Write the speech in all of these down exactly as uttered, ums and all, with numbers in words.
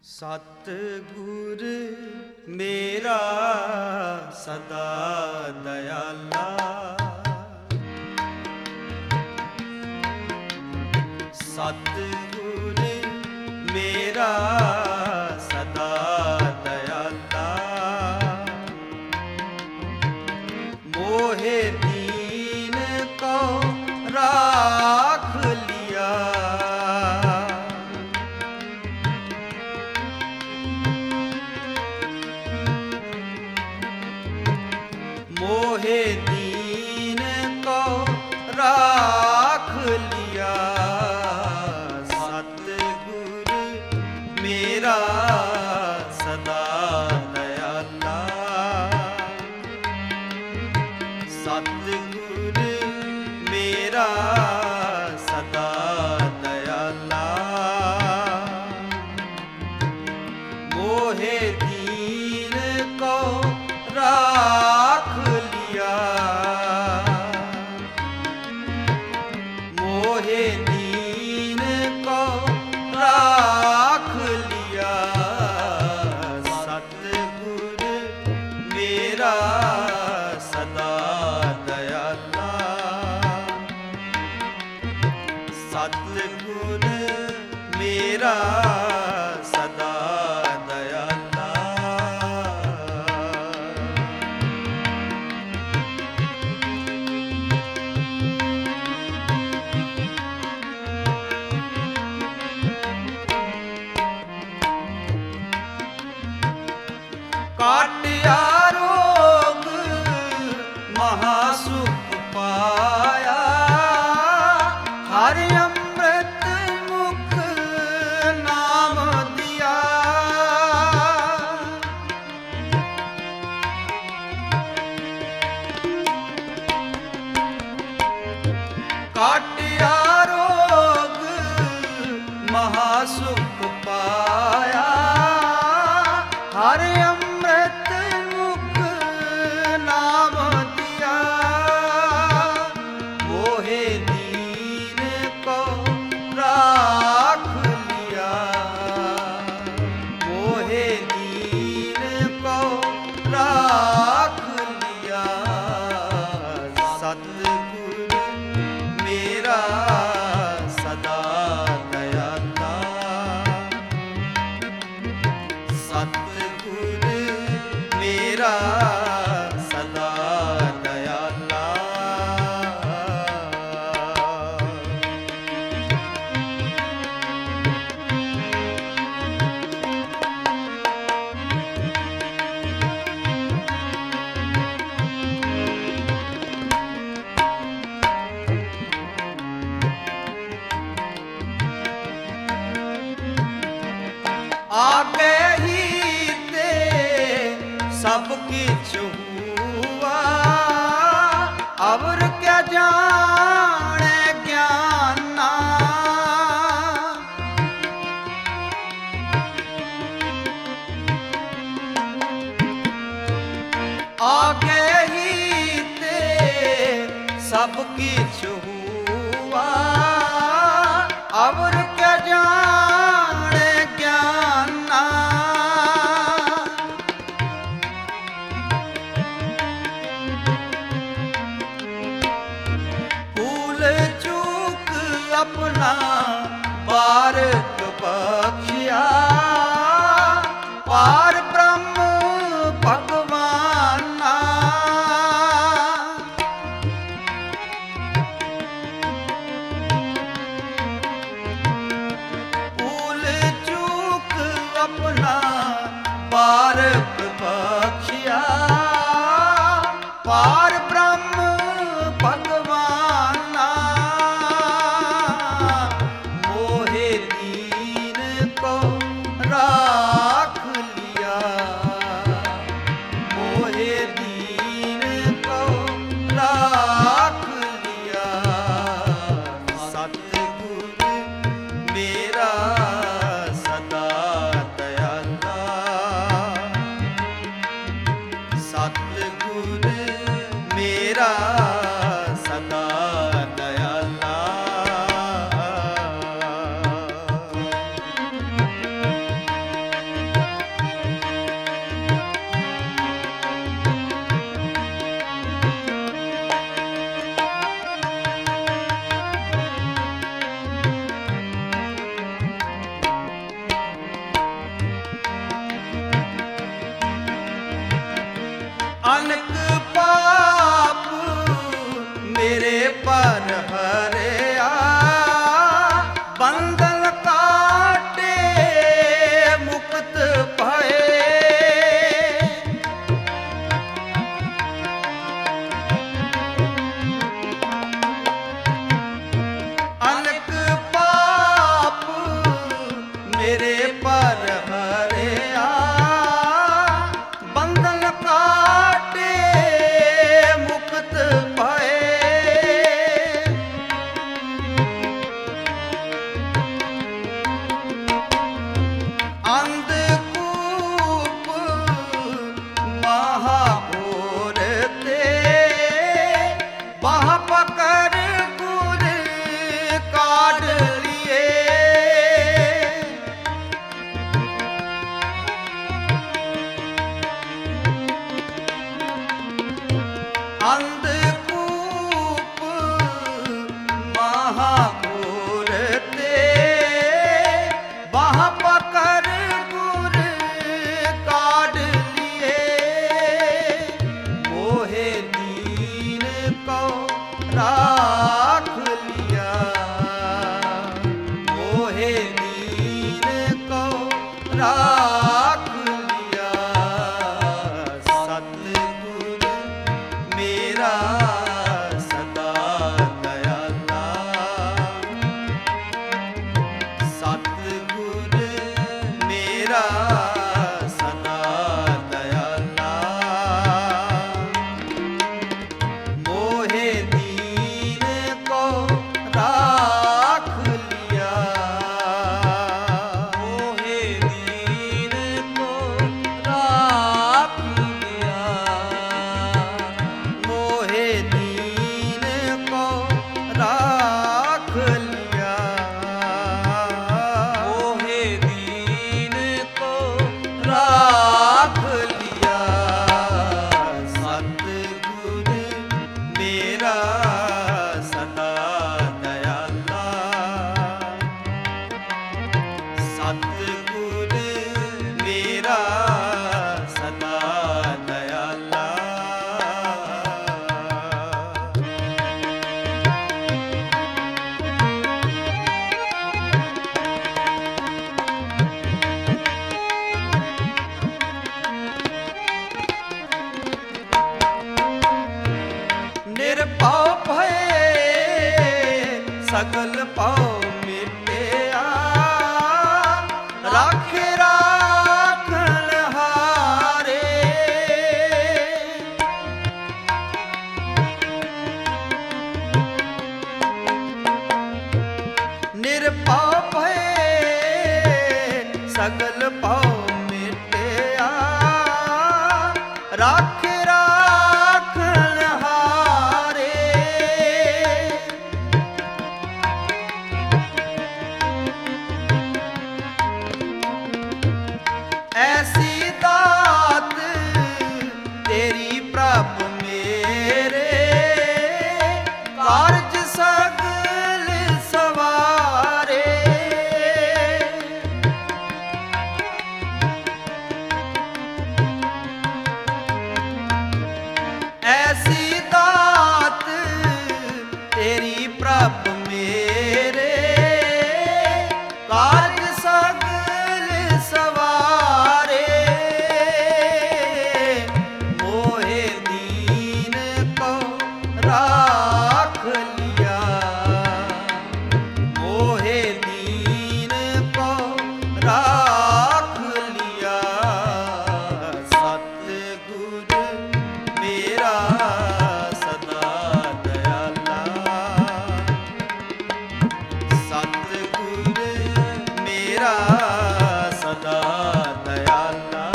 ਸਤਿਗੁਰ ਮੇਰਾ ਸਦਾ ਦਇਆਲਾ, ਸਤਿਗੁਰ ਮੇਰਾ ਸਦਾ ਦਇਆਲਾ, ਮੋਹਿ ਦੀਨ ਕੋ ਰਾਖ ਲਿਆ। मोहे दीन को राख लिया, सतगुर मेरा सदा दयाला, सतगुर मेरा सदा दयाला, मोहे दीन को राख लिया, मोहे दीन को राख लिया, सतगुर मेरा सदा दयाला, सतगुर मेरा सदा दयाला। काटिया रोग महासुख पाया, हरि अमृत मुख नाम दिया, काटिया रोग महासुख पाया, हरि अमृत मुख नाम दिया, मोहे दीन को राख लिया, मोहे दीन को राख लिया, सतगुर मेरा सदा दयाला, सतगुर मेरा सदा दयाला। आगे ही ते सब किछ हुआ, अवर क्या जाने ज्ञाना, आगे ही ते सब किछ हुआ, अवर क्या जाने ज्ञाना, भूल चूक अपना बारक बख्शिया, पार ब्रह्म भगवाना, ਹਰਿਆ ਬੰਧਨ ਕਾਟੇ ਮੁਕਤ ਭਏ। ਅਨਕ ਪਾਪ ਮੇਰੇ ਪਰ ਹਰਿਆ ਬੰਧਨ ਕਾਟੇ ਮੁਕਤ ਭਏ। ਅੰਧਕੂਪ ਮਹਾਭੋਰ ਤੇ ਬਾਹ ਪਕੜ ਗੁਰ ਕਾਢ ਲਿਏ। ਅੰਧਕੂਪ ਮਹਾਭੋਰ ਤੇ ਬਾਹ ਪਕੜ ਗੁਰ ਕਾਢ ਲਿਏ। ਮੋਹਿ ਦੀਨ ਕੋ ਰਾਖ ਲਿਆ ਮੋਹਿ ਦੀਨ ਕੋ ਰਾਖ ਲਿਆ। ਸਤਿਗੁਰ ਮੇਰਾ ਸਦਾ ਦਇਆਲਾ ਸਤਿਗੁਰ ਮੇਰਾ ਸਦਾ ਦਇਆਲਾ। ਮੋਹਿ ਦੀਨ ਕੋ ਰਾਖ ਲਿਆ ਮੋਹਿ ਦੀਨ ਕੋ ਰਾਖ ਲਿਆ। ਮੋਹਿ ਦੀਨ ਕੋ ਰਾਖ ਲਿਆ ਮੋਹਿ ਦੀਨ ਕੋ ਰਾਖ ਲਿਆ। ਸਤਿਗੁਰ ਮੇਰਾ ਸਦਾ ਦਇਆਲਾ ਸਤਿਗੁਰ ਮੇਰਾ ਸਦਾ ਦਇਆਲਾ। ਨਿਰਭਉ ਭਏ ਸਗਲ ਭਉ ਮਿਟਿਆ ਰਾਖੇ ਰਾਖਣ ਹਾਰੇ। ਨਿਰਭਉ ਭਏ ਸਗਲ ਭਉ ਮਿਟਿਆ ਰਾਖੇ ਰਾਖਣ ਹਾਰੇ। ਐਸੀ ਦਾਤ ਤੇਰੀ ਪ੍ਰਭ ਮੇਰੇ ਕਾਰਜ ਸਗਲ ਸਵਾਰੇ। ਐਸੀ ਦਾਤ ਤੇਰੀ ਪ੍ਰਭ ਮੇਰੇ ਕਾਰਜ ਸਗਲ ਸਵਾਰੇ। ਮੋਹਿ ਦੀਨ ਕੋ ਰਾਖ ਲਿਆ ਮੋਹਿ ਦੀਨ ਕੋ ਰਾਖ ਲਿਆ। ਸਤਿਗੁਰ ਮੇਰਾ ਸਦਾ ਦਇਆਲਾ ਸਤਿਗੁਰ ਮੇਰਾ ਸਦਾ ਦਇਆਲਾ।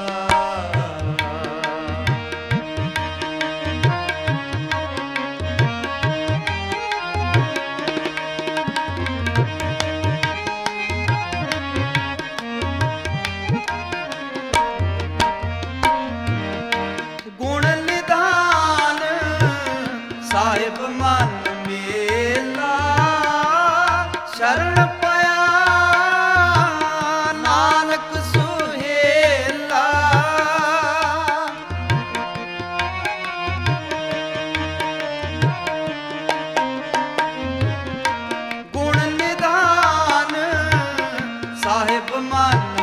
ਗੁਣ ਨਿਧਾਨ ਸਾਹਿਬ ਮਨ ਮੇਲਾ ਸ਼ਰਨ ਪਿਆ ਨਾਨਕ ਸੁਹੇਲਾ। ਸਾਹਿਬ ਮਨ